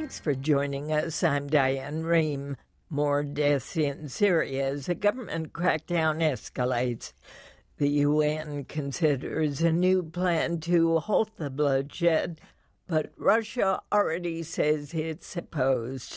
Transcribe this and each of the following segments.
Thanks for joining us. I'm Diane Rehm. More deaths in Syria as a government crackdown escalates. The UN considers a new plan to halt the bloodshed, but Russia already says it's opposed.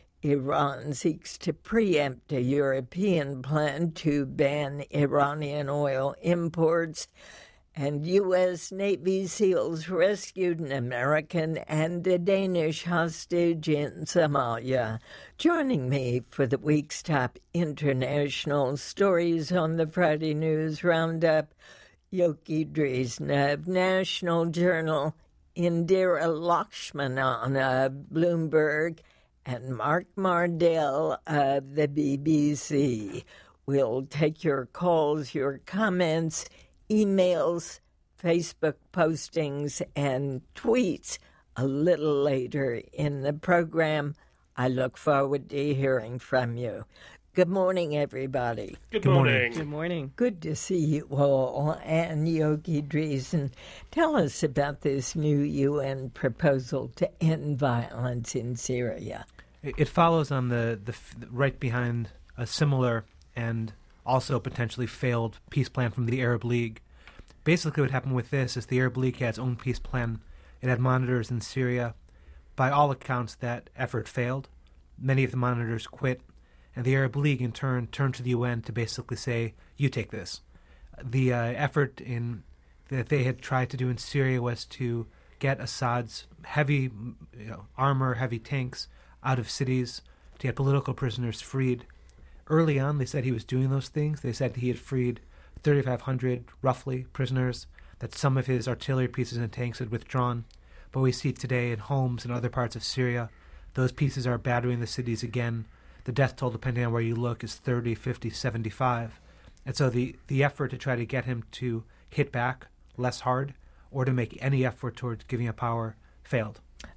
Iran seeks to preempt a European plan to ban Iranian oil imports. And U.S. Navy SEALs rescued an American and a Danish hostage in Somalia. Joining me for the week's top international stories on the Friday News Roundup, Yogi Dreesen of National Journal, Indira Lakshmanan of Bloomberg, and Mark Mardell of the BBC. We'll take your calls, your comments, emails, Facebook postings, and tweets a little later in the program. I look forward to hearing from you. Good morning, everybody. Good morning. Good morning. Good to see you all. And Yogi Dreesen, tell us about this new UN proposal to end violence in Syria. It follows on the right behind a similar and also potentially failed peace plan from the Arab League. Basically what happened with this is the Arab League had its own peace plan. It had monitors in Syria. By all accounts, that effort failed. Many of the monitors quit, and the Arab League in turn turned to the UN to basically say, you take this. The effort that they had tried to do in Syria was to get Assad's heavy armor, heavy tanks out of cities, to get political prisoners freed. Early on, they said he was doing those things. They said he had freed 3,500, roughly, prisoners, that some of his artillery pieces and tanks had withdrawn. But we see today in Homs and other parts of Syria, those pieces are battering the cities again. The death toll, depending on where you look, is 30, 50, 75. And so the effort to try to get him to hit back less hard or to make any effort towards giving up power failed.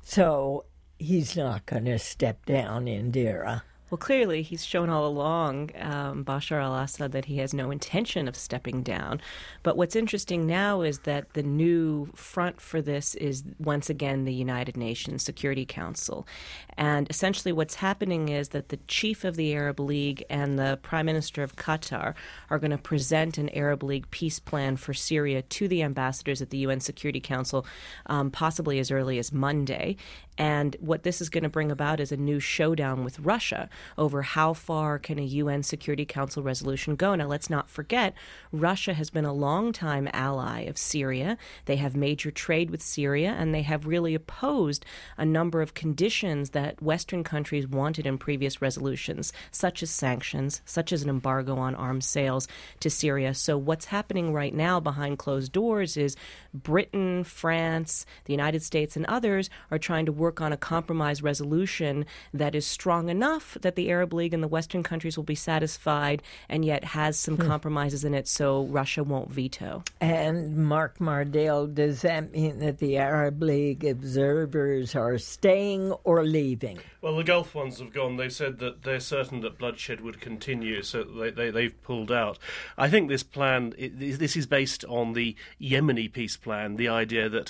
So he's not going to step down, Indira. Well, clearly, he's shown all along, Bashar al-Assad, that he has no intention of stepping down. But what's interesting now is that the new front for this is, once again, the United Nations Security Council. And essentially what's happening is that the chief of the Arab League and the Prime Minister of Qatar are going to present an Arab League peace plan for Syria to the ambassadors at the UN Security Council, possibly as early as Monday. And what this is going to bring about is a new showdown with Russia over how far can a UN Security Council resolution go. Now, let's not forget, Russia has been a long-time ally of Syria. They have major trade with Syria, and they have really opposed a number of conditions that Western countries wanted in previous resolutions, such as sanctions, such as an embargo on arms sales to Syria. So what's happening right now behind closed doors is Britain, France, the United States, and others are trying to work on a compromise resolution that is strong enough that the Arab League and the Western countries will be satisfied and yet has some compromises in it so Russia won't veto. And Mark Mardell, does that mean that the Arab League observers are staying or leaving? Well, the Gulf ones have gone. They said that they're certain that bloodshed would continue, so they've pulled out. I think this plan, this is based on the Yemeni peace plan, the idea that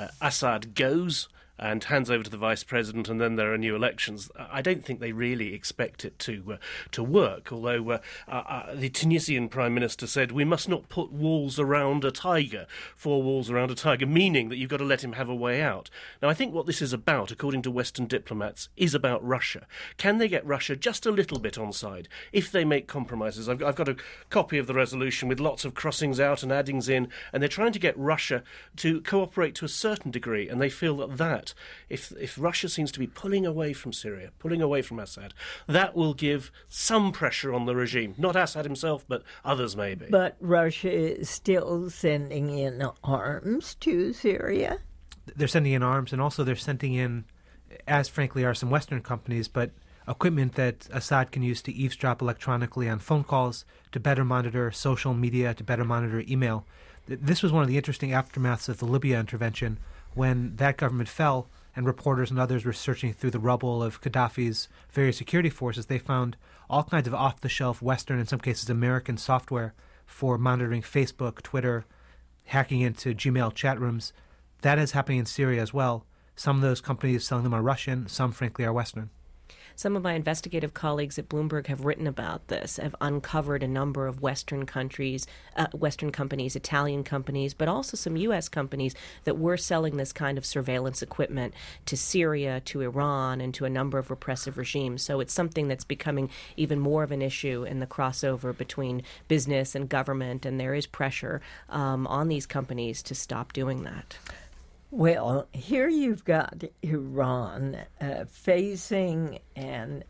Assad goes and hands over to the vice president, and then there are new elections. I don't think they really expect it to work, although the Tunisian Prime Minister said we must not put walls around a tiger, 4 walls around a tiger, meaning that you've got to let him have a way out. Now, I think what this is about, according to Western diplomats, is about Russia. Can they get Russia just a little bit on side if they make compromises? I've got a copy of the resolution with lots of crossings out and addings in, and they're trying to get Russia to cooperate to a certain degree, and they feel that if Russia seems to be pulling away from Syria, pulling away from Assad, that will give some pressure on the regime. Not Assad himself, but others maybe. But Russia is still sending in arms to Syria? They're sending in arms, and also they're sending in, as frankly are some Western companies, but equipment that Assad can use to eavesdrop electronically on phone calls, to better monitor social media, to better monitor email. This was one of the interesting aftermaths of the Libya intervention. When that government fell and reporters and others were searching through the rubble of Gaddafi's various security forces, they found all kinds of off-the-shelf Western, in some cases American, software for monitoring Facebook, Twitter, hacking into Gmail chat rooms. That is happening in Syria as well. Some of those companies selling them are Russian, some, frankly, are Western. Some of my investigative colleagues at Bloomberg have written about this, have uncovered a number of Western companies, Italian companies, but also some U.S. companies that were selling this kind of surveillance equipment to Syria, to Iran, and to a number of repressive regimes. So it's something that's becoming even more of an issue in the crossover between business and government, and there is pressure on these companies to stop doing that. Well, here you've got Iran facing an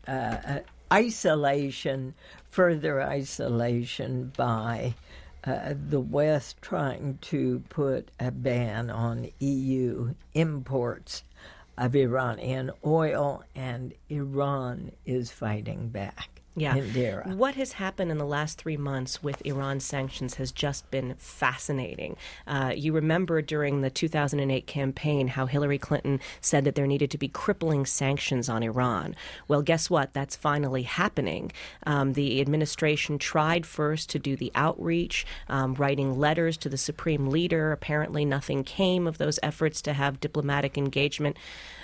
further isolation by the West trying to put a ban on EU imports of Iranian oil, and Iran is fighting back. Yeah. Indira. What has happened in the last 3 months with Iran sanctions has just been fascinating. You remember during the 2008 campaign how Hillary Clinton said that there needed to be crippling sanctions on Iran. Well, guess what? That's finally happening. The administration tried first to do the outreach, writing letters to the supreme leader. Apparently nothing came of those efforts to have diplomatic engagement.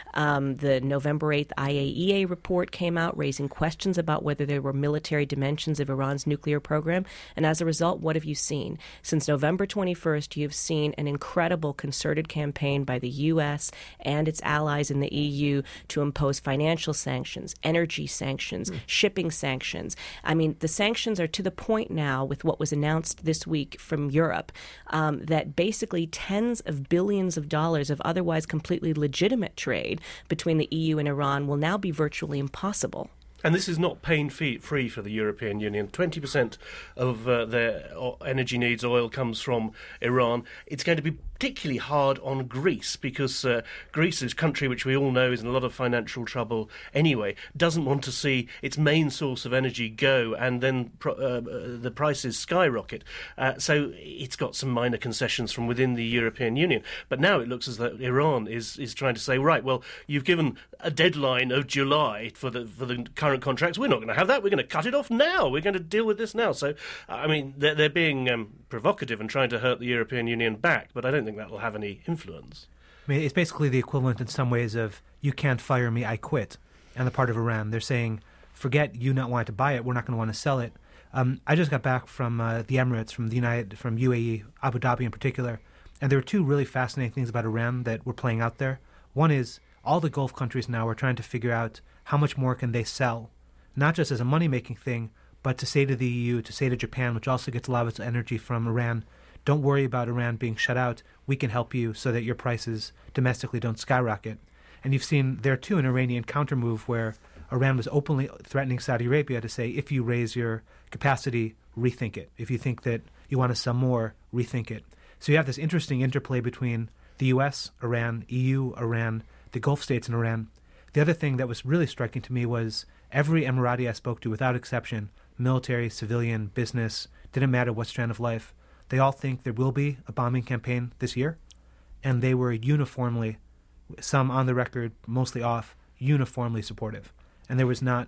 The November 8th IAEA report came out raising questions about whether there were military dimensions of Iran's nuclear program. And as a result, what have you seen? Since November 21st, you've seen an incredible concerted campaign by the U.S. and its allies in the EU to impose financial sanctions, energy sanctions, shipping sanctions. I mean, the sanctions are to the point now with what was announced this week from Europe that basically tens of billions of dollars of otherwise completely legitimate trade between the EU and Iran will now be virtually impossible. And this is not pain-free for the European Union. 20% of their energy needs, oil, comes from Iran. It's going to be particularly hard on Greece because Greece is a country which we all know is in a lot of financial trouble anyway, doesn't want to see its main source of energy go and then the prices skyrocket. So it's got some minor concessions from within the European Union. But now it looks as though Iran is trying to say, right, well, you've given a deadline of July for the current contracts. We're not going to have that. We're going to cut it off now. We're going to deal with this now. So, I mean, they're being provocative and trying to hurt the European Union back, but I don't think that will have any influence. I mean, it's basically the equivalent in some ways of "you can't fire me, I quit." On the part of Iran, they're saying, "Forget you not wanting to buy it. We're not going to want to sell it." I just got back from the Emirates, from UAE, Abu Dhabi in particular, and there were two really fascinating things about Iran that were playing out there. One is all the Gulf countries now are trying to figure out how much more can they sell, not just as a money-making thing, but to say to the EU, to say to Japan, which also gets a lot of its energy from Iran, don't worry about Iran being shut out. We can help you so that your prices domestically don't skyrocket. And you've seen there, too, an Iranian countermove where Iran was openly threatening Saudi Arabia to say, if you raise your capacity, rethink it. If you think that you want to sell more, rethink it. So you have this interesting interplay between the U.S., Iran, EU, Iran, the Gulf states, and Iran. The other thing that was really striking to me was every Emirati I spoke to, without exception, military, civilian, business, didn't matter what strand of life, they all think there will be a bombing campaign this year, and they were uniformly, some on the record, mostly off, uniformly supportive. And there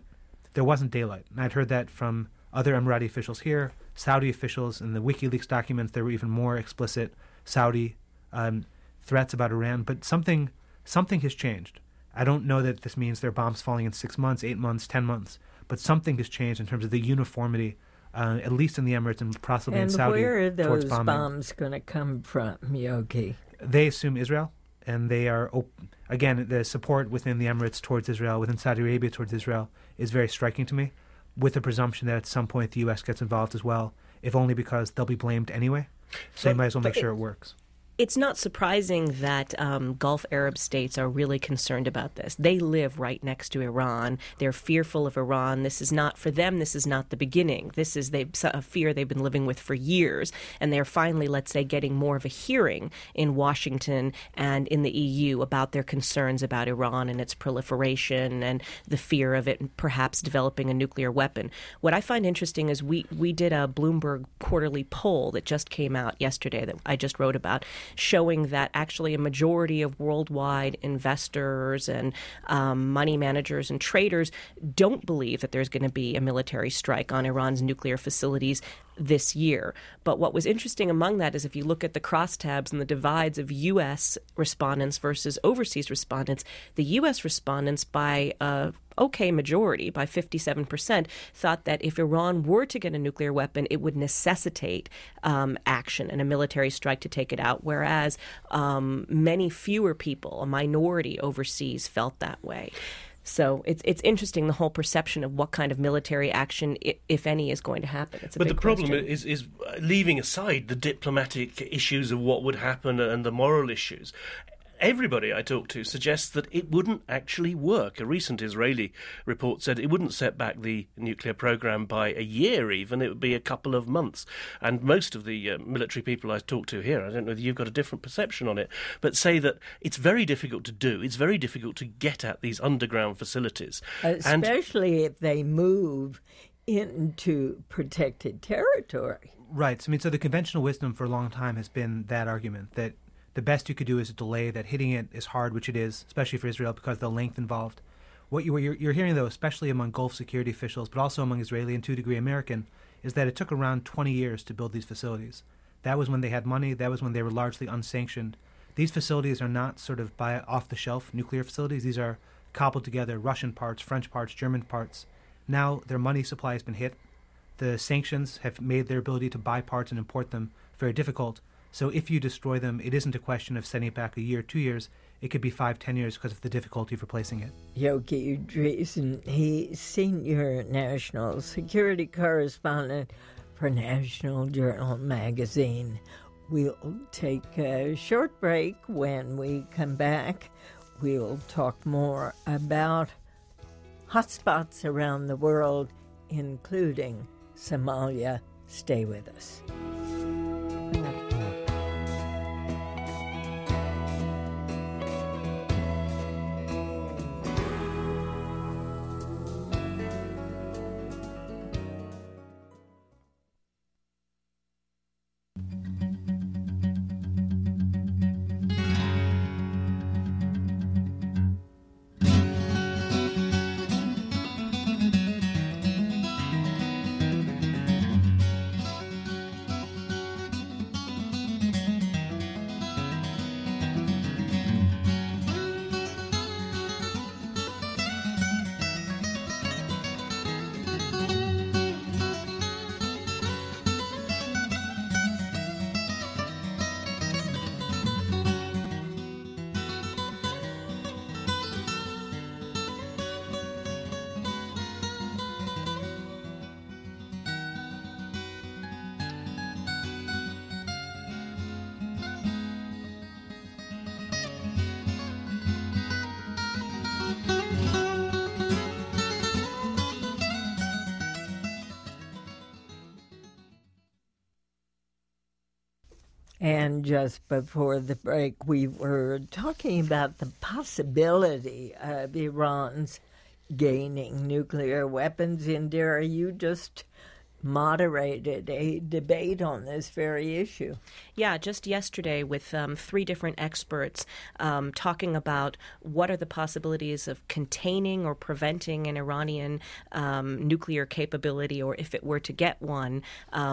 wasn't daylight. And I'd heard that from other Emirati officials here, Saudi officials. In the WikiLeaks documents, there were even more explicit Saudi threats about Iran. But something has changed. I don't know that this means there are bombs falling in 6 months, 8 months, 10 months, but something has changed in terms of the uniformity, at least in the Emirates and possibly in Saudi, towards bombing. And where are those bombs going to come from, Yogi? They assume Israel, and they are, again, the support within the Emirates towards Israel, within Saudi Arabia towards Israel, is very striking to me, with the presumption that at some point the U.S. gets involved as well, if only because they'll be blamed anyway. So you might as well make sure it works. It's not surprising that Gulf Arab states are really concerned about this. They live right next to Iran. They're fearful of Iran. This is not, for them, this is not the beginning. This is a fear they've been living with for years. And they're finally, let's say, getting more of a hearing in Washington and in the EU about their concerns about Iran and its proliferation and the fear of it perhaps developing a nuclear weapon. What I find interesting is we did a Bloomberg quarterly poll that just came out yesterday that I just wrote about. showing that actually a majority of worldwide investors and money managers and traders don't believe that there's going to be a military strike on Iran's nuclear facilities this year. But what was interesting among that is if you look at the crosstabs and the divides of U.S. respondents versus overseas respondents, the U.S. respondents by a majority, by 57%, thought that if Iran were to get a nuclear weapon, it would necessitate action and a military strike to take it out, whereas many fewer people, a minority overseas, felt that way. So it's interesting, the whole perception of what kind of military action, if any, is going to happen. It's a but big the problem question. is leaving aside the diplomatic issues of what would happen and the moral issues. Everybody I talk to suggests that it wouldn't actually work. A recent Israeli report said it wouldn't set back the nuclear program by a year even. It would be a couple of months. And most of the military people I talk to here, I don't know whether you've got a different perception on it, but say that it's very difficult to do. It's very difficult to get at these underground facilities. Especially if they move into protected territory. Right. I mean, so the conventional wisdom for a long time has been that argument, that the best you could do is a delay, that hitting it is hard, which it is, especially for Israel because of the length involved. What you're hearing, though, especially among Gulf security officials, but also among Israeli and to a degree American, is that it took around 20 years to build these facilities. That was when they had money. That was when they were largely unsanctioned. These facilities are not sort of off-the-shelf nuclear facilities. These are cobbled together Russian parts, French parts, German parts. Now their money supply has been hit. The sanctions have made their ability to buy parts and import them very difficult. So if you destroy them, it isn't a question of sending it back a year, 2 years. It could be 5-10 years because of the difficulty of replacing it. Yochi Dreesen, he's senior national security correspondent for National Journal magazine. We'll take a short break. When we come back, we'll talk more about hotspots around the world, including Somalia. Stay with us. And just before the break, we were talking about the possibility of Iran's gaining nuclear weapons. Indira, you just moderated a debate on this very issue. Yeah, just yesterday with 3 different experts talking about what are the possibilities of containing or preventing an Iranian nuclear capability, or if it were to get one,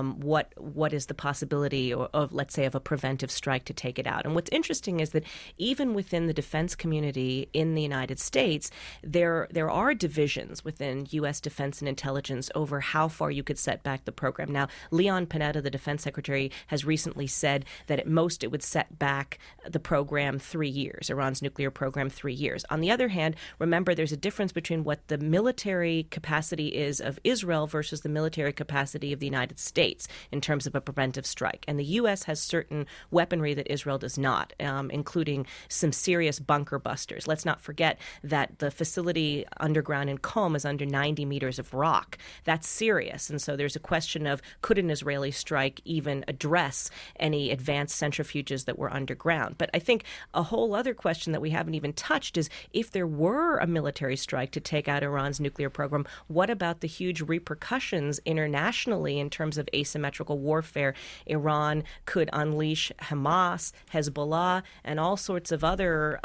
what is the possibility of, let's say, of a preventive strike to take it out. And what's interesting is that even within the defense community in the United States, there are divisions within U.S. defense and intelligence over how far you could set back the program. Now, Leon Panetta, the defense secretary, has recently said that at most it would set back the program 3 years, Iran's nuclear program 3 years. On the other hand, remember there's a difference between what the military capacity is of Israel versus the military capacity of the United States in terms of a preventive strike. And the U.S. has certain weaponry that Israel does not, including some serious bunker busters. Let's not forget that the facility underground in Qom is under 90 meters of rock. That's serious. And so there's there's a question of could an Israeli strike even address any advanced centrifuges that were underground. But I think a whole other question that we haven't even touched is if there were a military strike to take out Iran's nuclear program, what about the huge repercussions internationally in terms of asymmetrical warfare? Iran could unleash Hamas, Hezbollah, and all sorts of other,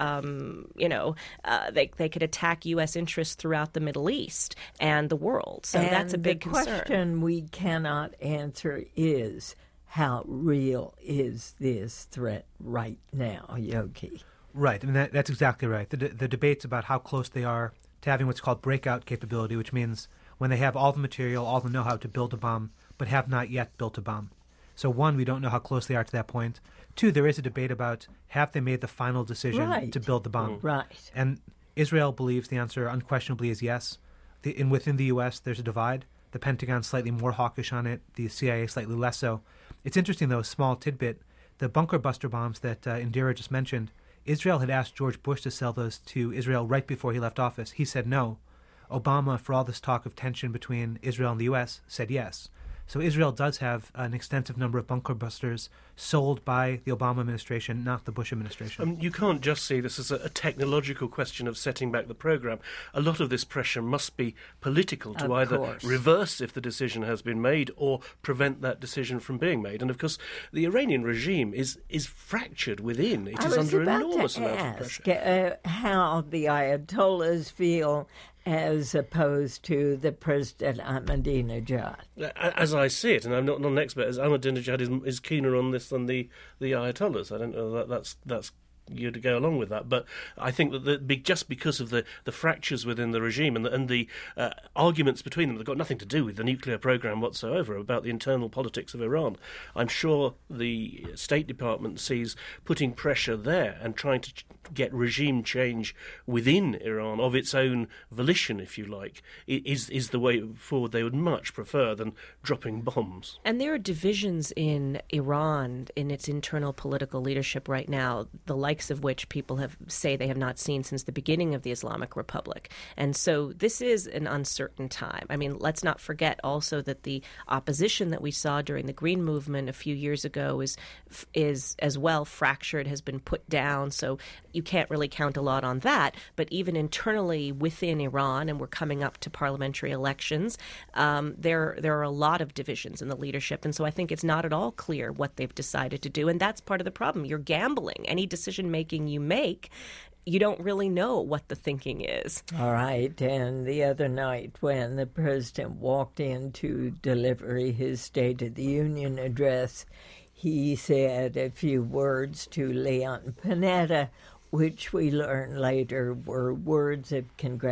they could attack U.S. interests throughout the Middle East and the world. So that's a big concern. The question we cannot answer is, how real is this threat right now, Yogi? Right. I mean, that's exactly right. The debates about how close they are to having what's called breakout capability, which means when they have all the material, all the know-how to build a bomb, but have not yet built a bomb. So one, we don't know how close they are to that point. Two, there is a debate about have they made the final decision to build the bomb. Right. And Israel believes the answer unquestionably is yes. Within the U.S., there's a divide. The Pentagon's slightly more hawkish on it. The CIA slightly less so. It's interesting, though, a small tidbit. The bunker buster bombs that Indira just mentioned, Israel had asked George Bush to sell those to Israel right before he left office. He said no. Obama, for all this talk of tension between Israel and the U.S., said yes. So Israel does have an extensive number of bunker busters sold by the Obama administration, not the Bush administration. You can't just see this as a technological question of setting back the program. A lot of this pressure must be political to either reverse if the decision has been made or prevent that decision from being made. And of course, the Iranian regime is fractured within. It is under enormous amount of pressure. How the Ayatollahs feel as opposed to the President Ahmadinejad. As I see it, and I'm not an expert, as Ahmadinejad is keener on this than the Ayatollahs. I don't know that's you to go along with that, but I think that just because of the fractures within the regime and the arguments between them that got nothing to do with the nuclear program whatsoever, about the internal politics of Iran, I'm sure the State Department sees putting pressure there and trying to get regime change within Iran of its own volition, if you like, is the way forward they would much prefer than dropping bombs. And there are divisions in Iran in its internal political leadership right now, the likes of which people say they have not seen since the beginning of the Islamic Republic. And so this is an uncertain time. I mean, let's not forget also that the opposition that we saw during the Green Movement a few years ago is as well fractured, has been put down. So you can't really count a lot on that. But even internally within Iran, and we're coming up to parliamentary elections, there are a lot of divisions in the leadership. And so I think it's not at all clear what they've decided to do. And that's part of the problem. You're gambling. Any decision-making you make, you don't really know what the thinking is. All right. And the other night when the president walked in to deliver his State of the Union address, he said a few words to Leon Panetta, which we learned later were words of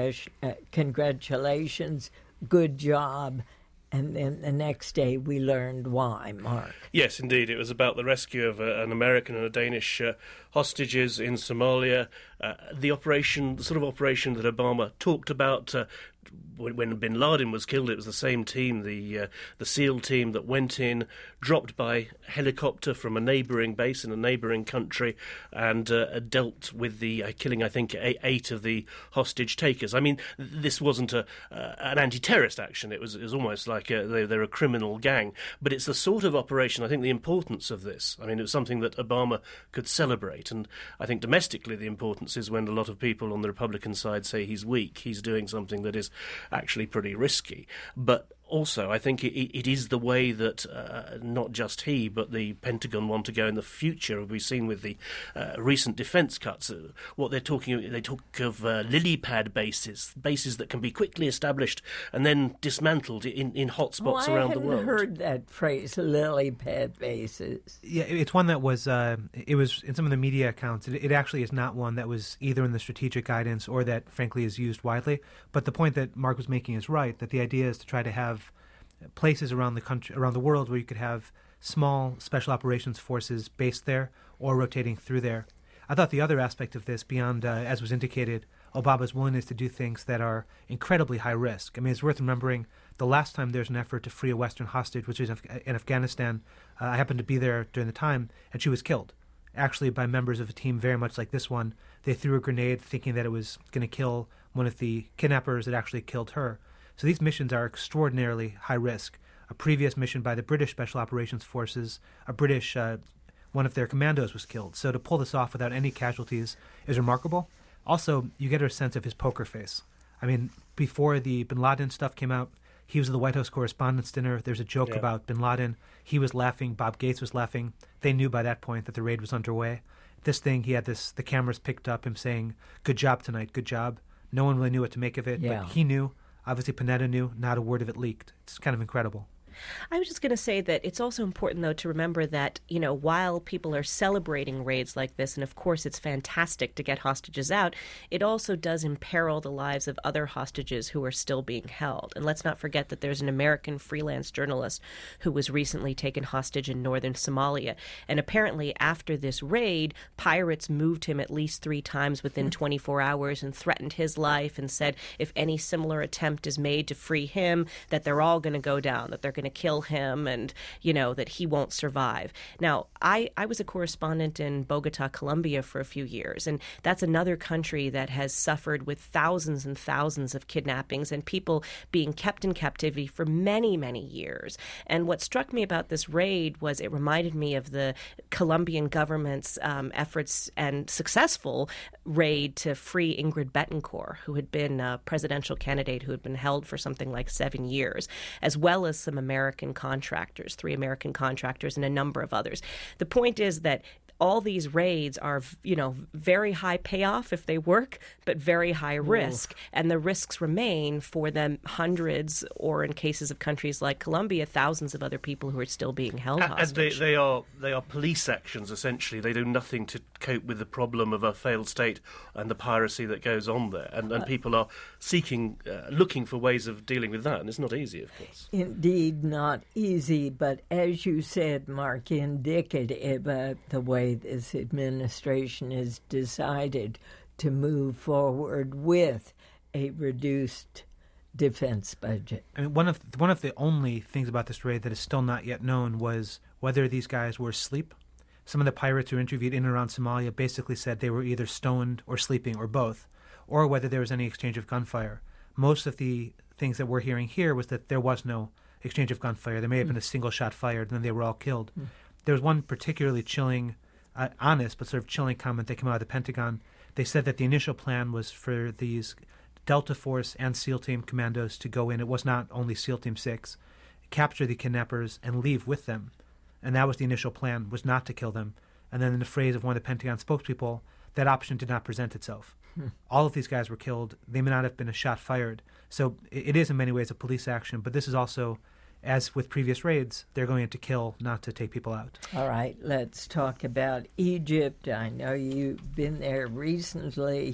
congratulations, good job. And then the next day we learned why, Mark. Yes, indeed. It was about the rescue of an American and a Danish hostages in Somalia. The sort of operation that Obama talked about when bin Laden was killed. It was the same team, the SEAL team that went in, dropped by helicopter from a neighbouring base in a neighbouring country, and dealt with the killing, I think, 8 of the hostage takers. I mean, this wasn't an anti-terrorist action. It was almost like they're a criminal gang. But it's the sort of operation, I think, the importance of this. I mean, it was something that Obama could celebrate. And I think domestically the importance is when a lot of people on the Republican side say he's weak, he's doing something that is actually pretty risky. But also, I think it is the way that not just he, but the Pentagon want to go in the future. We've seen with the recent defence cuts, what they're talking. They talk of lily pad bases that can be quickly established and then dismantled in hot spots around the world. I hadn't heard that phrase, lily pad bases. Yeah, it's one that was. It was in some of the media accounts. It actually is not one that was either in the strategic guidance or that, frankly, is used widely. But the point that Mark was making is right. That the idea is to try to have places around the country, around the world, where you could have small special operations forces based there or rotating through there. I thought the other aspect of this, beyond, as was indicated, Obama's willingness to do things that are incredibly high risk. I mean, it's worth remembering the last time there's an effort to free a Western hostage, which is in Afghanistan. I happened to be there during the time, and she was killed, actually by members of a team very much like this one. They threw a grenade thinking that it was going to kill one of the kidnappers. It actually killed her. So these missions are extraordinarily high risk. a previous mission by the British Special Operations Forces, one of their commandos was killed. So to pull this off without any casualties is remarkable. Also, you get a sense of his poker face. I mean, before the bin Laden stuff came out, he was at the White House Correspondents' Dinner. There's a joke about bin Laden. He was laughing. Bob Gates was laughing. They knew by that point that the raid was underway. This thing, the cameras picked up him saying, "Good job tonight, good job." No one really knew what to make of it, but he knew. Obviously, Panetta knew. Not a word of it leaked. It's kind of incredible. I was just going to say that it's also important, though, to remember that, while people are celebrating raids like this, and of course it's fantastic to get hostages out, it also does imperil the lives of other hostages who are still being held. And let's not forget that there's an American freelance journalist who was recently taken hostage in northern Somalia. And apparently after this raid, pirates moved him at least 3 times within 24 hours and threatened his life and said if any similar attempt is made to free him, that they're all going to go down, that they're going to kill him and, that he won't survive. Now, I was a correspondent in Bogota, Colombia for a few years, and that's another country that has suffered with thousands and thousands of kidnappings and people being kept in captivity for many, many years. And what struck me about this raid was it reminded me of the Colombian government's efforts and successful raid to free Ingrid Betancourt, who had been a presidential candidate who had been held for something like 7 years, as well as some American contractors, 3 American contractors and a number of others. The point is that all these raids are, very high payoff if they work, but very high risk. And the risks remain for the hundreds, or in cases of countries like Colombia, thousands of other people who are still being held hostage. And they are police actions, essentially. They do nothing to cope with the problem of a failed state and the piracy that goes on there. And people are looking for ways of dealing with that. And it's not easy, of course. Indeed, not easy. But as you said, Mark, indicative of the way this administration has decided to move forward with a reduced defense budget. I mean, one of the only things about this raid that is still not yet known was whether these guys were asleep. Some of the pirates who were interviewed in and around Somalia basically said they were either stoned or sleeping or both, or whether there was any exchange of gunfire. Most of the things that we're hearing here was that there was no exchange of gunfire. There may have been a single shot fired, and then they were all killed. There was one particularly chilling, honest but sort of chilling comment that came out of the Pentagon. They said that the initial plan was for these Delta Force and SEAL Team commandos to go in. It was not only SEAL Team 6, capture the kidnappers and leave with them. And that was the initial plan, was not to kill them. And then in the phrase of one of the Pentagon spokespeople, that option did not present itself. All of these guys were killed. They may not have been a shot fired. So it is in many ways a police action, but this is also, as with previous raids, they're going in to kill, not to take people out. All right, let's talk about Egypt. I know you've been there recently,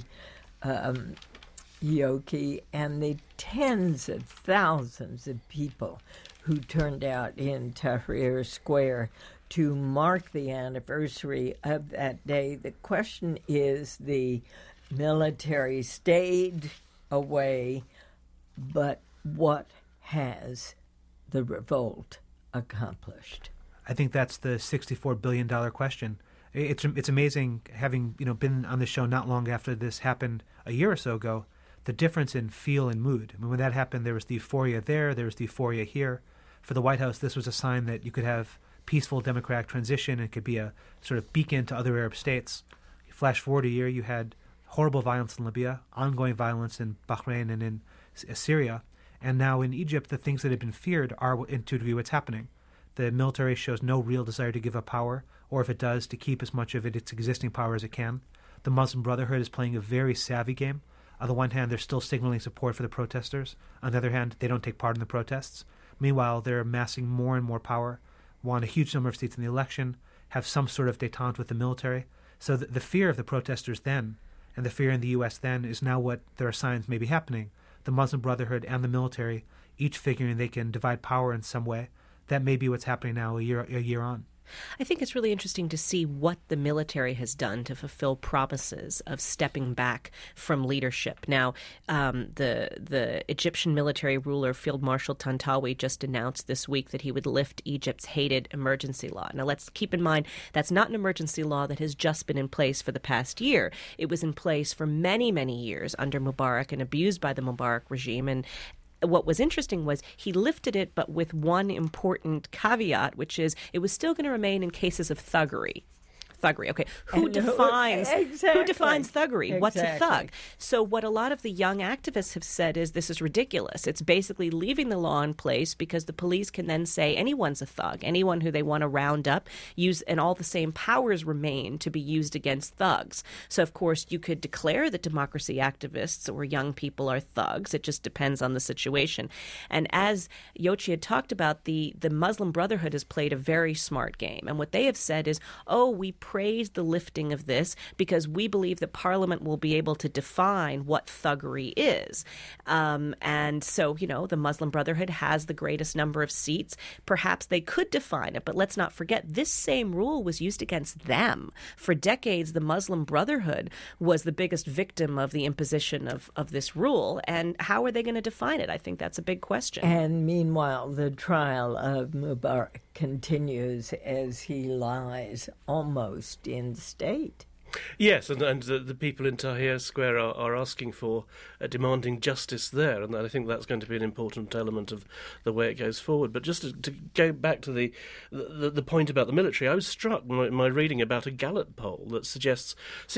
Yoki, and the tens of thousands of people who turned out in Tahrir Square to mark the anniversary of that day. The question is, the military stayed away, but what has the revolt accomplished? I think that's the $64 billion question. It's amazing, having been on the show not long after this happened a year or so ago, the difference in feel and mood. I mean, when that happened, there was the euphoria there was the euphoria here. For the White House, this was a sign that you could have peaceful democratic transition. It could be a sort of beacon to other Arab states. You flash forward a year, you had horrible violence in Libya, ongoing violence in Bahrain and in Syria, and now in Egypt, the things that have been feared are, in to a degree, what's happening. The military shows no real desire to give up power, or if it does, to keep as much of its existing power as it can. The Muslim Brotherhood is playing a very savvy game. On the one hand, they're still signaling support for the protesters. On the other hand, they don't take part in the protests. Meanwhile, they're amassing more and more power, won a huge number of seats in the election, have some sort of détente with the military. So the fear of the protesters then, and the fear in the U.S. then, is now what there are signs may be happening. The Muslim Brotherhood and the military, each figuring they can divide power in some way. That may be what's happening now a year on. I think it's really interesting to see what the military has done to fulfill promises of stepping back from leadership. Now, the Egyptian military ruler, Field Marshal Tantawi, just announced this week that he would lift Egypt's hated emergency law. Now, let's keep in mind that's not an emergency law that has just been in place for the past year. It was in place for many, many years under Mubarak and abused by the Mubarak regime. And what was interesting was he lifted it, but with one important caveat, which is it was still going to remain in cases of thuggery. Okay, who defines thuggery? What's a thug? So what a lot of the young activists have said is this is ridiculous. It's basically leaving the law in place because the police can then say anyone's a thug, anyone who they want to round up, use, and all the same powers remain to be used against thugs. So of course you could declare that democracy activists or young people are thugs. It just depends on the situation. And as Yochi had talked about, the Muslim Brotherhood has played a very smart game. And what they have said is, we praise the lifting of this because we believe that Parliament will be able to define what thuggery is. And so, the Muslim Brotherhood has the greatest number of seats. Perhaps they could define it, but let's not forget this same rule was used against them. For decades, the Muslim Brotherhood was the biggest victim of the imposition of this rule. And how are they going to define it? I think that's a big question. And meanwhile, the trial of Mubarak continues as he lies almost in state. Yes, and the people in Tahrir Square are asking for demanding justice there, and I think that's going to be an important element of the way it goes forward. But just to go back to the point about the military, I was struck in my reading about a Gallup poll that suggests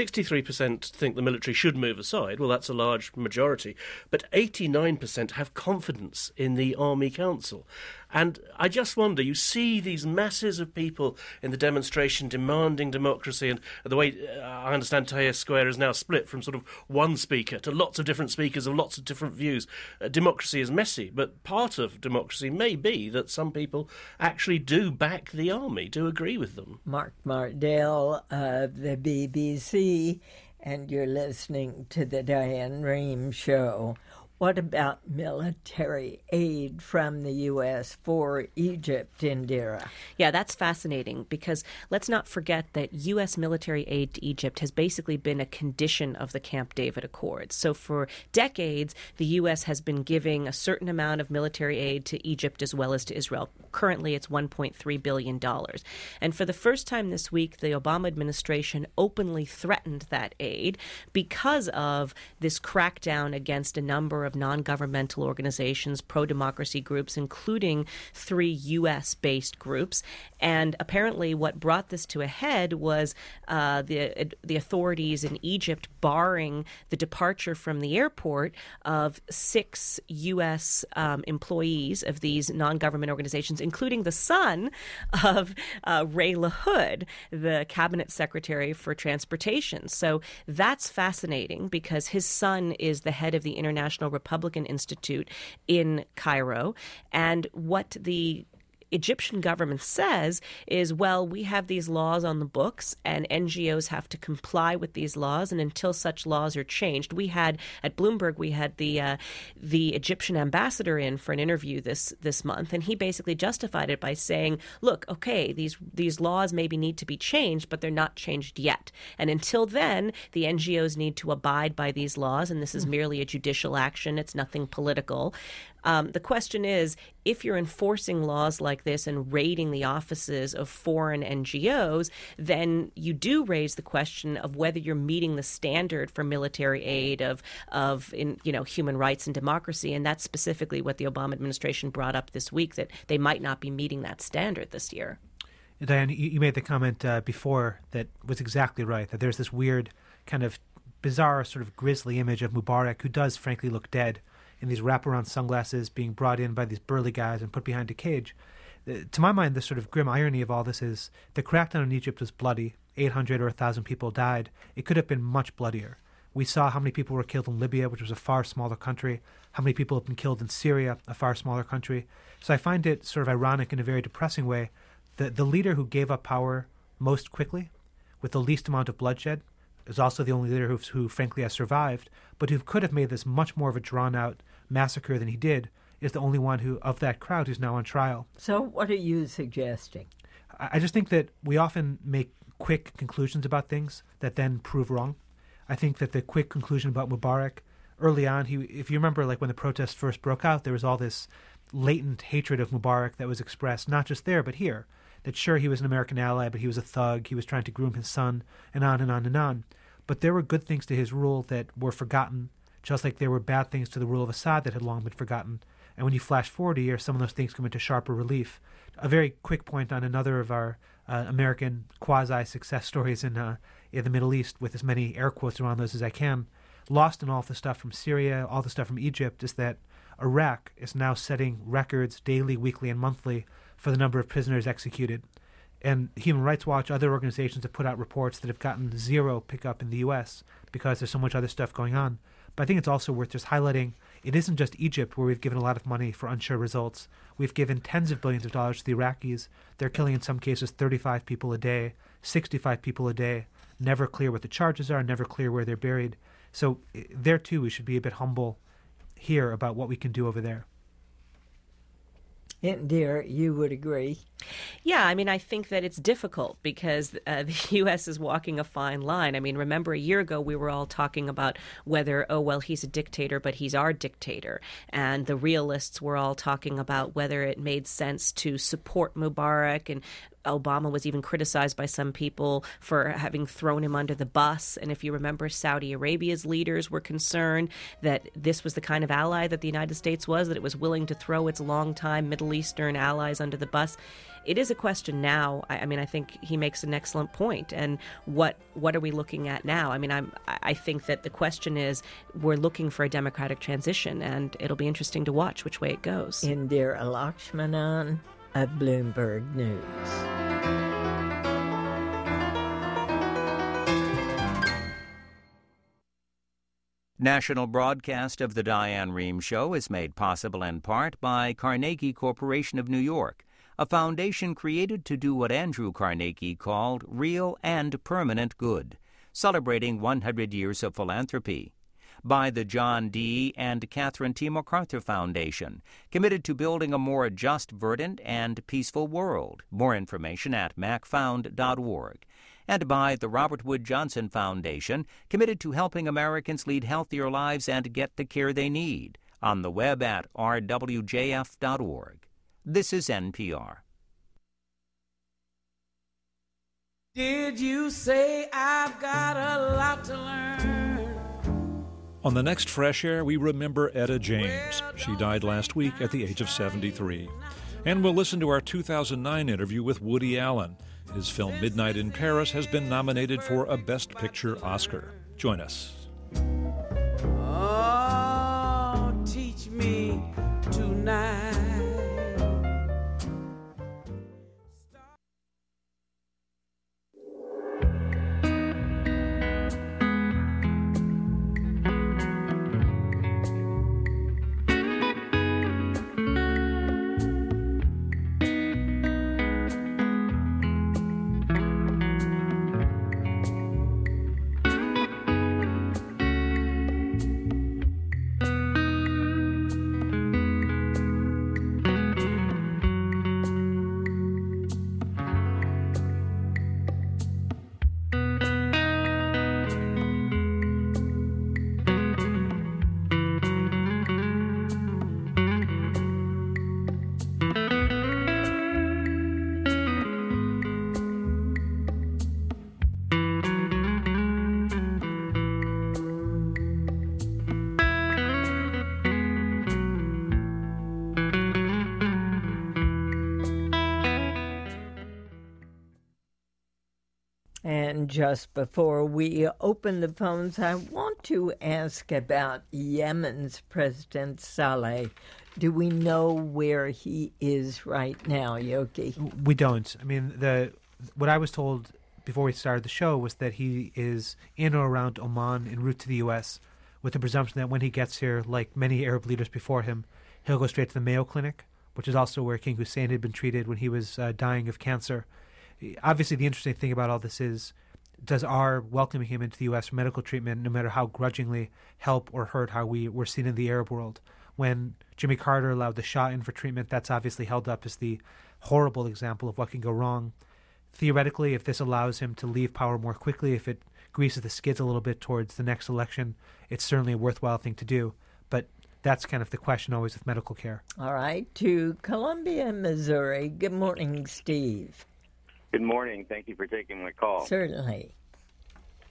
63% think the military should move aside. Well, that's a large majority, but 89% have confidence in the Army Council. And I just wonder, you see these masses of people in the demonstration demanding democracy, and the way I understand Tahrir Square is now split from sort of one speaker to lots of different speakers of lots of different views. Democracy is messy, but part of democracy may be that some people actually do back the army, do agree with them. Mark Mardell of the BBC, and you're listening to the Diane Rehm Show. What about military aid from the U.S. for Egypt, Indira? Yeah, that's fascinating because let's not forget that U.S. military aid to Egypt has basically been a condition of the Camp David Accords. So for decades, the U.S. has been giving a certain amount of military aid to Egypt as well as to Israel. Currently, it's $1.3 billion. And for the first time this week, the Obama administration openly threatened that aid because of this crackdown against a number of non-governmental organizations, pro-democracy groups, including 3 U.S.-based groups. And apparently what brought this to a head was the authorities in Egypt barring the departure from the airport of 6 U.S. Employees of these non-government organizations, including the son of Ray LaHood, the cabinet secretary for transportation. So that's fascinating because his son is the head of the International Republican Institute in Cairo. And what the Egyptian government says is, well, we have these laws on the books and NGOs have to comply with these laws, and until such laws are changed, we had at Bloomberg the Egyptian ambassador in for an interview this month, and he basically justified it by saying, look, okay, these laws maybe need to be changed, but they're not changed yet, and until then the NGOs need to abide by these laws, and this is merely a judicial action, it's nothing political. The question is, if you're enforcing laws like this and raiding the offices of foreign NGOs, then you do raise the question of whether you're meeting the standard for military aid of human rights and democracy. And that's specifically what the Obama administration brought up this week, that they might not be meeting that standard this year. Diane, you made the comment before that was exactly right, that there's this weird kind of bizarre sort of grisly image of Mubarak, who does frankly look dead, in these wraparound sunglasses being brought in by these burly guys and put behind a cage. To my mind, the sort of grim irony of all this is the crackdown in Egypt was bloody. 800 or 1,000 people died. It could have been much bloodier. We saw how many people were killed in Libya, which was a far smaller country, how many people have been killed in Syria, a far smaller country. So I find it sort of ironic in a very depressing way that the leader who gave up power most quickly, with the least amount of bloodshed, is also the only leader who frankly has survived, but who could have made this much more of a drawn-out massacre than he did, is the only one who of that crowd who's now on trial. So what are you suggesting? I just think that we often make quick conclusions about things that then prove wrong. I think that the quick conclusion about Mubarak, early on, if you remember, like when the protests first broke out, there was all this latent hatred of Mubarak that was expressed, not just there, but here. That sure, he was an American ally, but he was a thug, he was trying to groom his son, and on and on and on. But there were good things to his rule that were forgotten, just like there were bad things to the rule of Assad that had long been forgotten. And when you flash forward a year, some of those things come into sharper relief. A very quick point on another of our American quasi-success stories in the Middle East, with as many air quotes around those as I can. Lost in all the stuff from Syria, all the stuff from Egypt, is that Iraq is now setting records daily, weekly, and monthly for the number of prisoners executed. And Human Rights Watch, other organizations have put out reports that have gotten zero pickup in the U.S. because there's so much other stuff going on. But I think it's also worth just highlighting it isn't just Egypt where we've given a lot of money for unsure results. We've given tens of billions of dollars to the Iraqis. They're killing, in some cases, 35 people a day, 65 people a day. Never clear what the charges are, never clear where they're buried. So there, too, we should be a bit humble here about what we can do over there. Indira, you would agree? Yeah, I mean, I think that it's difficult because the U.S. is walking a fine line. I mean, remember a year ago we were all talking about whether, oh, well, he's a dictator, but he's our dictator. And the realists were all talking about whether it made sense to support Mubarak, and Obama was even criticized by some people for having thrown him under the bus. And if you remember, Saudi Arabia's leaders were concerned that this was the kind of ally that the United States was, that it was willing to throw its longtime Middle Eastern allies under the bus. It is a question now. I mean, I think he makes an excellent point. And what are we looking at now? I mean, I think that the question is we're looking for a democratic transition, and it'll be interesting to watch which way it goes. Indira Lakshmanan of Bloomberg News. National broadcast of the Diane Rehm Show is made possible in part by Carnegie Corporation of New York, a foundation created to do what Andrew Carnegie called real and permanent good, celebrating 100 years of philanthropy. By the John D. and Catherine T. MacArthur Foundation, committed to building a more just, verdant, and peaceful world. More information at macfound.org. And by the Robert Wood Johnson Foundation, committed to helping Americans lead healthier lives and get the care they need. On the web at rwjf.org. This is NPR. Did you say I've got a lot to learn? On the next Fresh Air, we remember Etta James. She died last week at the age of 73. And we'll listen to our 2009 interview with Woody Allen. His film Midnight in Paris has been nominated for a Best Picture Oscar. Join us. Oh, teach me tonight. And just before we open the phones, I want to ask about Yemen's President Saleh. Do we know where he is right now, Yogi? We don't. I mean, what I was told before we started the show was that he is in or around Oman en route to the U.S., with the presumption that when he gets here, like many Arab leaders before him, he'll go straight to the Mayo Clinic, which is also where King Hussein had been treated when he was dying of cancer. Obviously, the interesting thing about all this is, does our welcoming him into the U.S. for medical treatment, no matter how grudgingly, help or hurt how we were seen in the Arab world? When Jimmy Carter allowed the Shah in for treatment, that's obviously held up as the horrible example of what can go wrong. Theoretically, if this allows him to leave power more quickly, if it greases the skids a little bit towards the next election, it's certainly a worthwhile thing to do. But that's kind of the question always with medical care. All right, to Columbia, Missouri. Good morning, Steve. Good morning. Thank you for taking my call. Certainly.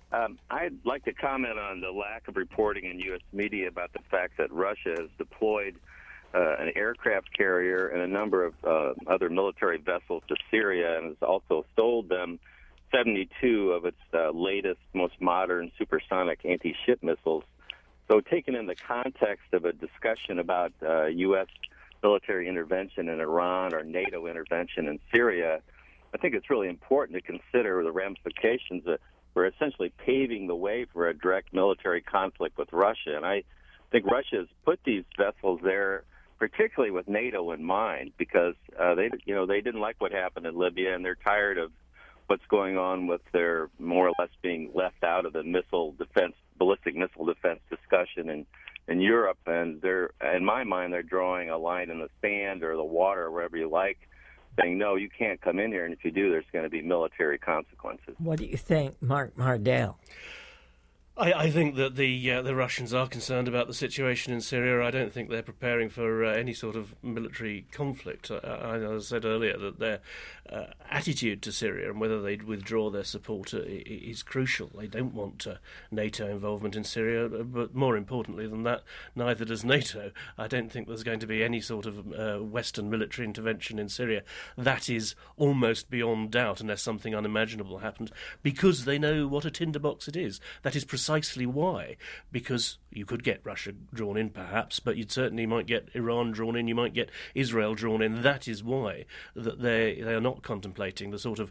I'd like to comment on the lack of reporting in U.S. media about the fact that Russia has deployed an aircraft carrier and a number of other military vessels to Syria and has also sold them 72 of its latest, most modern supersonic anti-ship missiles. So taken in the context of a discussion about U.S. military intervention in Iran or NATO intervention in Syria, I think it's really important to consider the ramifications that we're essentially paving the way for a direct military conflict with Russia. And I think Russia has put these vessels there particularly with NATO in mind, because they didn't like what happened in Libya, and they're tired of what's going on with their more or less being left out of the ballistic missile defense discussion in Europe. And they're, in my mind, they're drawing a line in the sand or the water, or wherever you like, saying, no, you can't come in here, and if you do, there's going to be military consequences. What do you think, Mark Mardell? I think that the Russians are concerned about the situation in Syria. I don't think they're preparing for any sort of military conflict. I said earlier that their attitude to Syria and whether they'd withdraw their support is crucial. They don't want NATO involvement in Syria, but more importantly than that, neither does NATO. I don't think there's going to be any sort of Western military intervention in Syria. That is almost beyond doubt, unless something unimaginable happened, because they know what a tinderbox it is. That is precisely why, because you could get Russia drawn in perhaps, but you certainly might get Iran drawn in, you might get Israel drawn in. That is why that they are not contemplating the sort of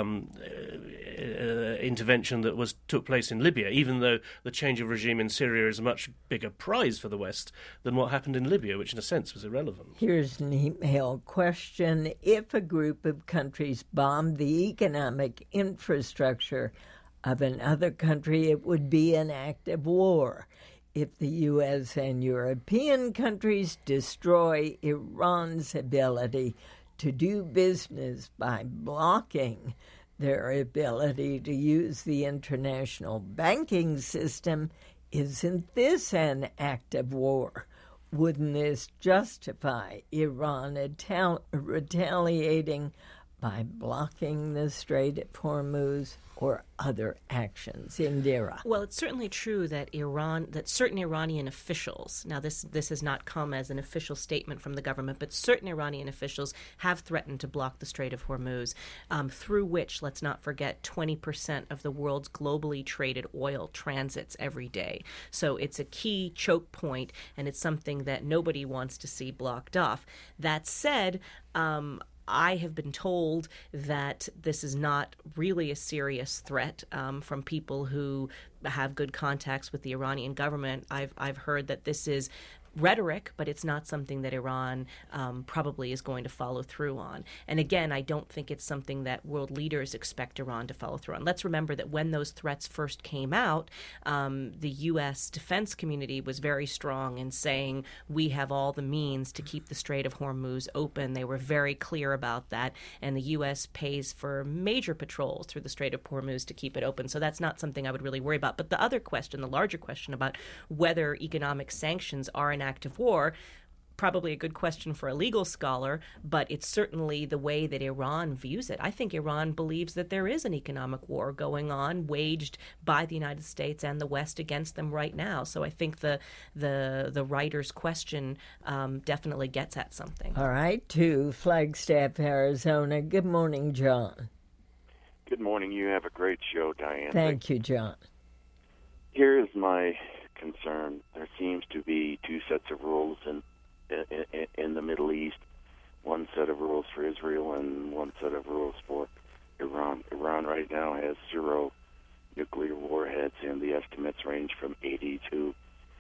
intervention that took place in Libya, even though the change of regime in Syria is a much bigger prize for the West than what happened in Libya, which in a sense was irrelevant. Here's an email question. If a group of countries bombed the economic infrastructure of another country, it would be an act of war. If the U.S. and European countries destroy Iran's ability to do business by blocking their ability to use the international banking system, isn't this an act of war? Wouldn't this justify Iran retaliating by blocking the Strait of Hormuz or other actions? Indira. Well, it's certainly true that certain Iranian officials, now this has not come as an official statement from the government, but certain Iranian officials have threatened to block the Strait of Hormuz, through which, let's not forget, 20% of the world's globally traded oil transits every day. So it's a key choke point, and it's something that nobody wants to see blocked off. That said, I have been told that this is not really a serious threat from people who have good contacts with the Iranian government. I've heard that this is rhetoric, but it's not something that Iran probably is going to follow through on. And again, I don't think it's something that world leaders expect Iran to follow through on. Let's remember that when those threats first came out, the U.S. defense community was very strong in saying we have all the means to keep the Strait of Hormuz open. They were very clear about that, and the U.S. pays for major patrols through the Strait of Hormuz to keep it open. So that's not something I would really worry about. But the other question, the larger question about whether economic sanctions are an act of war, probably a good question for a legal scholar, but it's certainly the way that Iran views it. I think Iran believes that there is an economic war going on, waged by the United States and the West against them right now. So I think the writer's question definitely gets at something. All right, to Flagstaff, Arizona. Good morning, John. Good morning. You have a great show, Diane. Thank you, John. Here is my concern. There seems to be two sets of rules in the Middle East, one set of rules for Israel and one set of rules for Iran. Iran right now has 0 nuclear warheads, and the estimates range from 80 to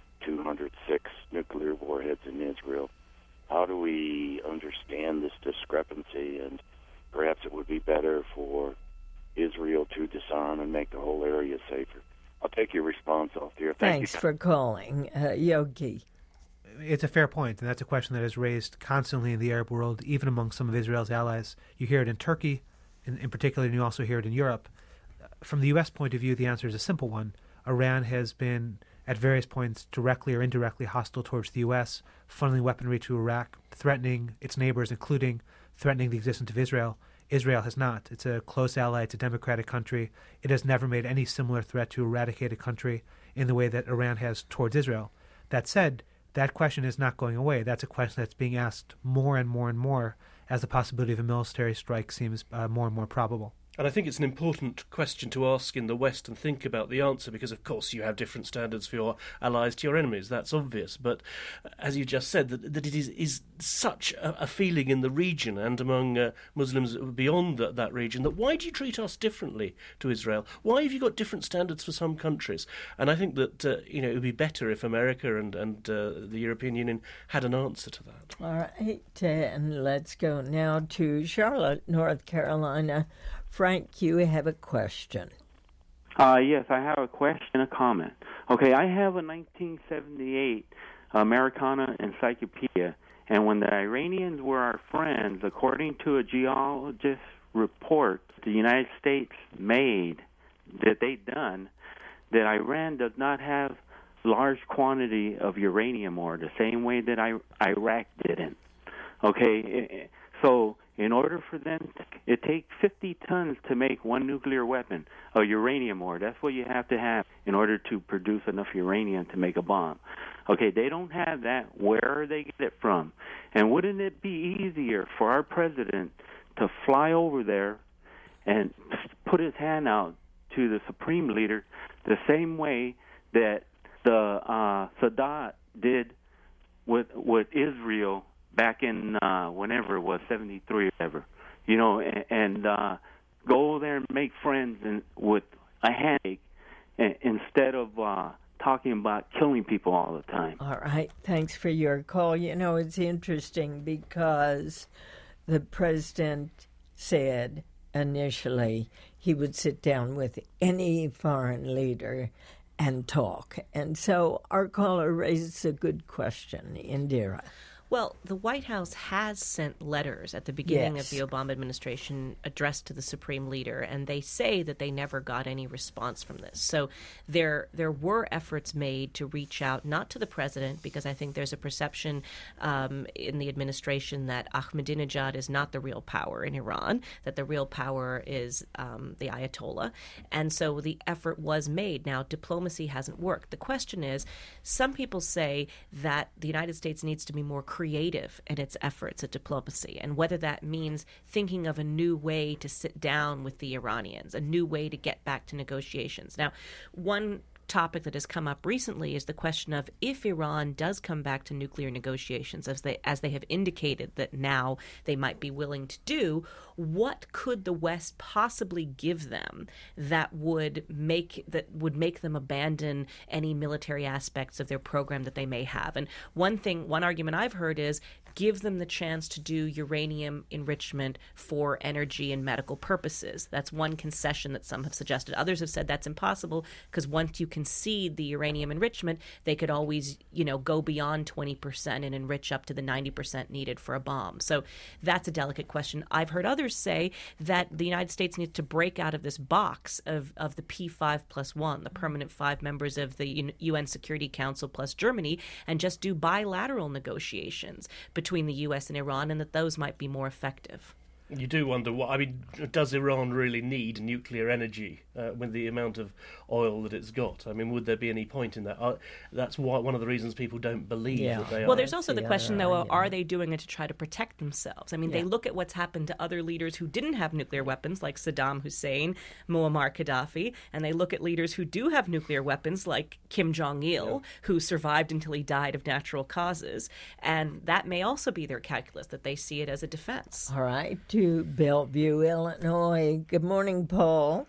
206 nuclear warheads in Israel. How do we understand this discrepancy? And perhaps it would be better for Israel to disarm and make the whole area safer. I'll take your response off there. Thanks for calling. Yogi. It's a fair point, and that's a question that is raised constantly in the Arab world, even among some of Israel's allies. You hear it in Turkey, in particular, and you also hear it in Europe. From the U.S. point of view, the answer is a simple one. Iran has been, at various points, directly or indirectly hostile towards the U.S., funneling weaponry to Iraq, threatening its neighbors, including threatening the existence of Israel. Israel has not. It's a close ally. It's a democratic country. It has never made any similar threat to eradicate a country in the way that Iran has towards Israel. That said, that question is not going away. That's a question that's being asked more and more and more as the possibility of a military strike seems more and more probable. And I think it's an important question to ask in the West and think about the answer, because, of course, you have different standards for your allies to your enemies. That's obvious. But as you just said, that it is such a feeling in the region and among Muslims beyond that region, that why do you treat us differently to Israel? Why have you got different standards for some countries? And I think that it would be better if America and the European Union had an answer to that. All right, and let's go now to Charlotte, North Carolina. Frank, you have a question. Yes, I have a question, a comment. Okay, I have a 1978 Americana Encyclopedia, and when the Iranians were our friends, according to a geologist report the United States made that they'd done, that Iran does not have large quantity of uranium ore, the same way that Iraq didn't. Okay, so in order for them, it takes 50 tons to make one nuclear weapon, a uranium ore. That's what you have to have in order to produce enough uranium to make a bomb. Okay, they don't have that. Where are they get it from? And wouldn't it be easier for our president to fly over there and put his hand out to the supreme leader the same way that the Sadat did with Israel back in whenever it was, 73 or whatever, and go there and make friends with a handshake instead of talking about killing people all the time. All right, thanks for your call. It's interesting because the president said initially he would sit down with any foreign leader and talk. And so our caller raises a good question, Indira. Well, the White House has sent letters at the beginning of the Obama administration addressed to the Supreme Leader, and they say that they never got any response from this. So there were efforts made to reach out, not to the president, because I think there's a perception in the administration that Ahmadinejad is not the real power in Iran, that the real power is the Ayatollah. And so the effort was made. Now, diplomacy hasn't worked. The question is, some people say that the United States needs to be more creative in its efforts at diplomacy, and whether that means thinking of a new way to sit down with the Iranians, a new way to get back to negotiations. Now, one topic that has come up recently is the question of, if Iran does come back to nuclear negotiations, as they have indicated that now they might be willing to do, what could the West possibly give them that would make them abandon any military aspects of their program that they may have? And one argument I've heard is, give them the chance to do uranium enrichment for energy and medical purposes. That's one concession that some have suggested. Others have said that's impossible, because once you concede the uranium enrichment, they could always, go beyond 20% and enrich up to the 90% needed for a bomb. So that's a delicate question. I've heard others say that the United States needs to break out of this box of the P5+1, the permanent 5 members of the UN Security Council plus Germany, and just do bilateral negotiations between the U.S. and Iran, and that those might be more effective. You do wonder, does Iran really need nuclear energy with the amount of oil that it's got? I mean, would there be any point in that? That's one of the reasons people don't believe that they are. Well, there's also the question, though, are they doing it to try to protect themselves? I mean, they look at what's happened to other leaders who didn't have nuclear weapons, like Saddam Hussein, Muammar Gaddafi, and they look at leaders who do have nuclear weapons, like Kim Jong-il, who survived until he died of natural causes. And that may also be their calculus, that they see it as a defense. All right. To Bellevue, Illinois. Good morning, Paul.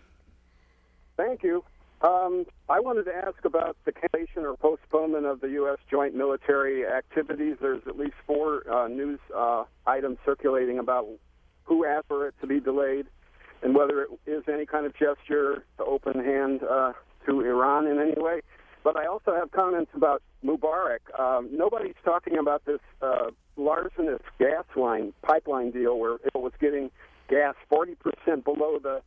Thank you. I wanted to ask about the cancellation or postponement of the U.S. joint military activities. There's at least 4 news items circulating about who asked for it to be delayed and whether it is any kind of gesture to open hand to Iran in any way. But I also have comments about Mubarak. Nobody's talking about this larcenous gas line pipeline deal where it was getting gas 40% below the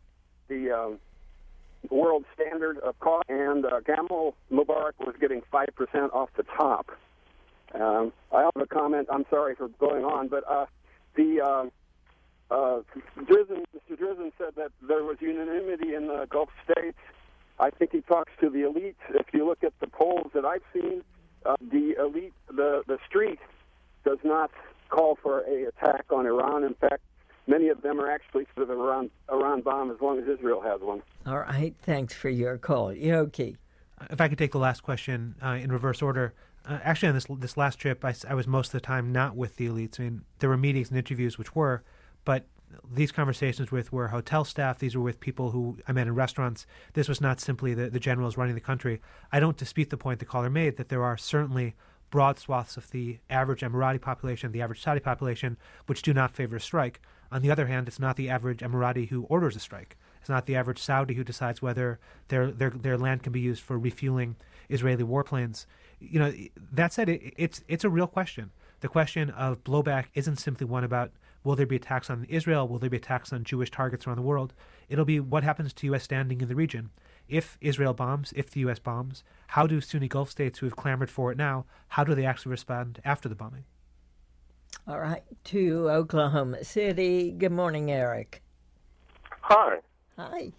world standard of cost, and Gamal Mubarak was getting 5% off the top. I have a comment. I'm sorry for going on, but the Mr. Drizzen said that there was unanimity in the Gulf states. I think he talks to the elite. If you look at the polls that I've seen, the elite, the street, does not call for an attack on Iran. In fact, many of them are actually for the Iran bomb as long as Israel has one. All right. Thanks for your call. Yoki. If I could take the last question in reverse order. Actually, on this last trip, I was most of the time not with the elites. I mean, there were meetings and interviews which were, but these conversations were hotel staff. These were with people who I met in restaurants. This was not simply the generals running the country. I don't dispute the point the caller made that there are certainly broad swaths of the average Emirati population, the average Saudi population, which do not favor a strike. On the other hand, it's not the average Emirati who orders a strike. It's not the average Saudi who decides whether their land can be used for refueling Israeli warplanes. You know, that said, it's a real question. The question of blowback isn't simply one about will there be attacks on Israel, will there be attacks on Jewish targets around the world. It'll be what happens to U.S. standing in the region. If Israel bombs, if the U.S. bombs, how do Sunni Gulf states who have clamored for it now, how do they actually respond after the bombing? All right, to Oklahoma City. Good morning, Eric. Hi. Hi.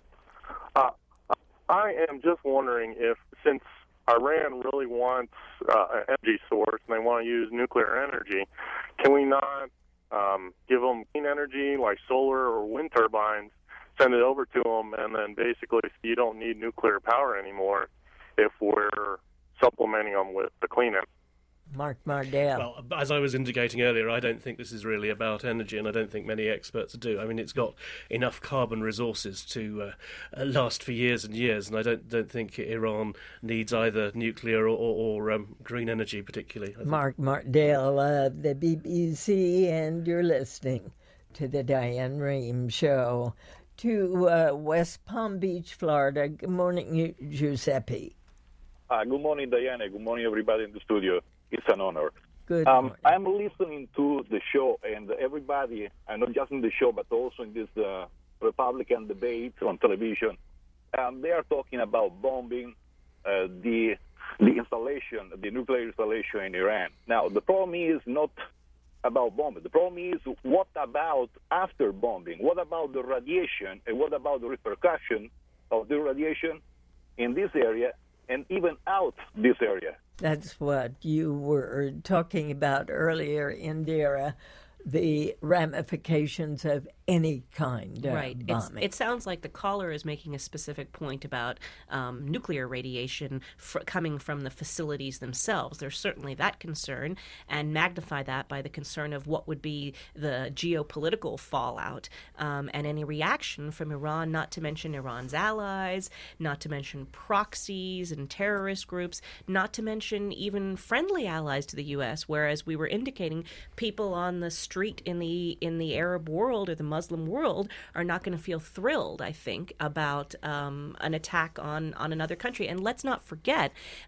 I am just wondering if, since Iran really wants an energy source and they want to use nuclear energy, can we not give them clean energy like solar or wind turbines, send it over to them, and then basically you don't need nuclear power anymore if we're supplementing them with the clean energy? Mark Mardell. Well, as I was indicating earlier, I don't think this is really about energy, and I don't think many experts do. I mean, it's got enough carbon resources to last for years and years, and I don't think Iran needs either nuclear or green energy particularly. Mark Mardell of the BBC, and you're listening to the Diane Rehm Show. To West Palm Beach, Florida. Good morning, Giuseppe. Good morning, Diane. Good morning, everybody in the studio. It's an honor. Good morning. I'm listening to the show, and everybody, and not just in the show, but also in this Republican debate on television, they are talking about bombing the installation, the nuclear installation in Iran. Now, the problem is not about bombing. The problem is what about after bombing? What about the radiation, and what about the repercussion of the radiation in this area and even out this area? That's what you were talking about earlier, Indira, the ramifications of any kind of right. bombing. It sounds like the caller is making a specific point about nuclear radiation coming from the facilities themselves. There's certainly that concern, and magnify that by the concern of what would be the geopolitical fallout and any reaction from Iran, not to mention Iran's allies, not to mention proxies and terrorist groups, not to mention even friendly allies to the U.S., whereas we were indicating people on the street in the Arab world or the Muslim world are not going to feel thrilled, I think, about an attack on another country. And let's not forget,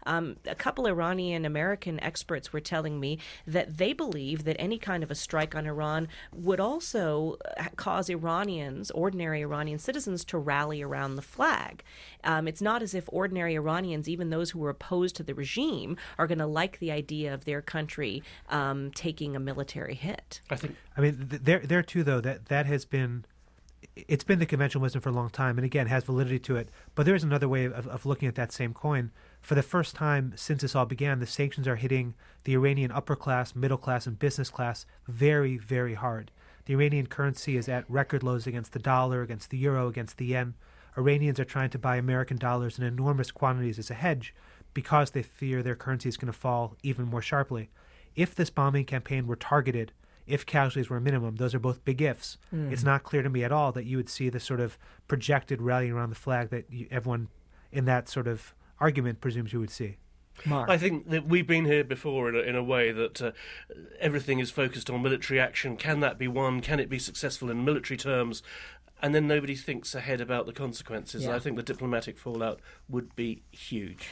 a couple Iranian American experts were telling me that they believe that any kind of a strike on Iran would also cause Iranians, ordinary Iranian citizens, to rally around the flag. It's not as if ordinary Iranians, even those who were opposed to the regime, are going to like the idea of their country taking a military hit. I mean, there too, though, that has been, it's been the conventional wisdom for a long time, and again, has validity to it. But there is another way of looking at that same coin. For the first time since this all began, the sanctions are hitting the Iranian upper class, middle class, and business class very, very hard. The Iranian currency is at record lows against the dollar, against the euro, against the yen. Iranians are trying to buy American dollars in enormous quantities as a hedge because they fear their currency is going to fall even more sharply. If this bombing campaign were targeted, if casualties were a minimum, those are both big ifs. It's not clear to me at all that you would see the sort of projected rallying around the flag that everyone in that sort of argument presumes you would see. Mark. I think that we've been here before in a way that everything is focused on military action. Can that be won? Can it be successful in military terms? And then nobody thinks ahead about the consequences. Yeah. I think the diplomatic fallout would be huge.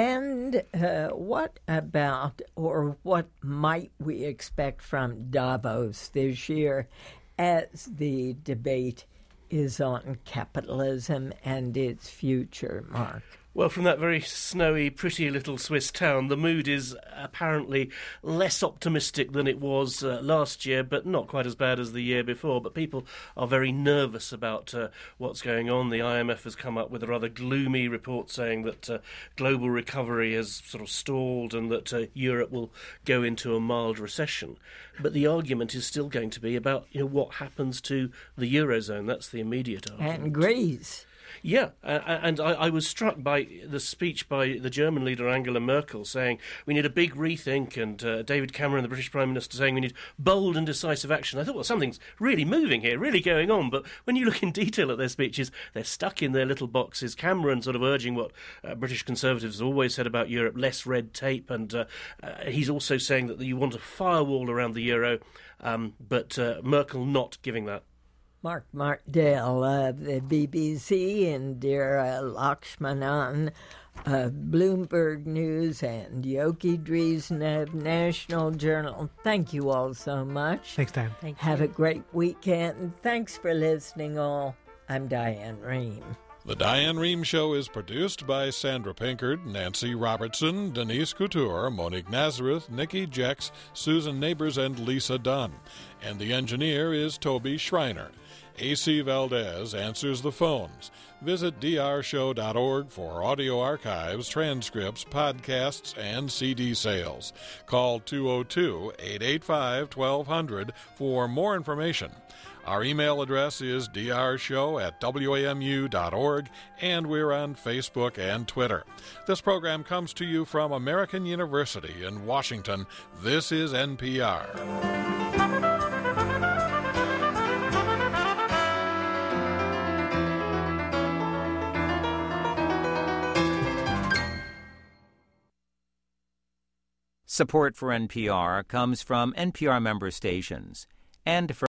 And what about, or what might we expect from Davos this year as the debate is on capitalism and its future, Mark? Well, from that very snowy, pretty little Swiss town, the mood is apparently less optimistic than it was last year, but not quite as bad as the year before. But people are very nervous about what's going on. The IMF has come up with a rather gloomy report saying that global recovery has sort of stalled and that Europe will go into a mild recession. But the argument is still going to be about what happens to the Eurozone. That's the immediate argument. And Greece. Yeah, and I was struck by the speech by the German leader Angela Merkel saying we need a big rethink, and David Cameron, the British Prime Minister, saying we need bold and decisive action. I thought, well, something's really moving here, really going on. But when you look in detail at their speeches, they're stuck in their little boxes. Cameron sort of urging what British Conservatives have always said about Europe, less red tape, and he's also saying that you want a firewall around the euro, but Merkel not giving that. Mark Martindale of the BBC, Indira Lakshmanan of Bloomberg News, and Yoki Driesen of National Journal. Thank you all so much. Thanks, Dan. Have a great weekend. Thanks for listening, all. I'm Diane Rehm. The Diane Rehm Show is produced by Sandra Pinkard, Nancy Robertson, Denise Couture, Monique Nazareth, Nikki Jex, Susan Neighbors, and Lisa Dunn. And the engineer is Toby Schreiner. A.C. Valdez answers the phones. Visit drshow.org for audio archives, transcripts, podcasts, and CD sales. Call 202-885-1200 for more information. Our email address is drshow@wamu.org, and we're on Facebook and Twitter. This program comes to you from American University in Washington. This is NPR. Support for NPR comes from NPR member stations and from